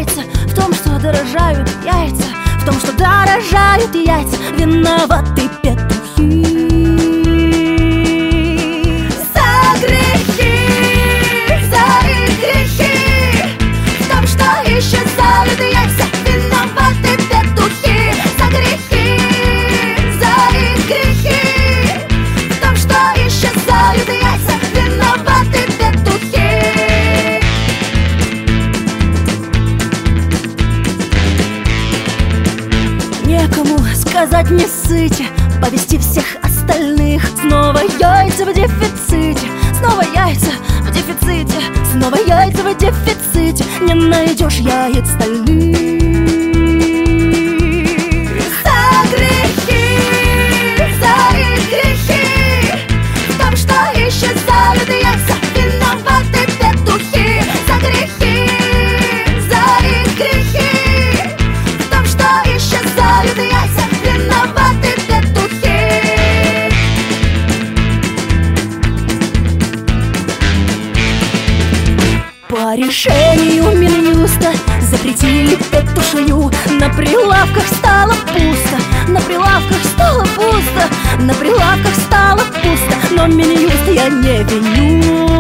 яйца, в том, что дорожают яйца, в том, что дорожают яйца, виноваты петухи. За грехи, за их грехи, в том, что исчезают яйца, виноваты петухи. За грехи, за их грехи, в том, что исчезают яйца, виноваты петухи. Некому сказать не сыте, повести всех остальных. Снова яйца в дефиците, снова яйца в дефиците, снова яйца в дефиците. Не найдешь яиц стальных. За грехи, за их грехи, в том, что исчезают яйца, виноваты петухи. За грехи, за их грехи, в том, что исчезают яйца, виноваты петухи. По решению Минюста запретили петушью. На прилавках стало пусто, на прилавках стало пусто, на прилавках стало пусто. Но Минюст я не виню.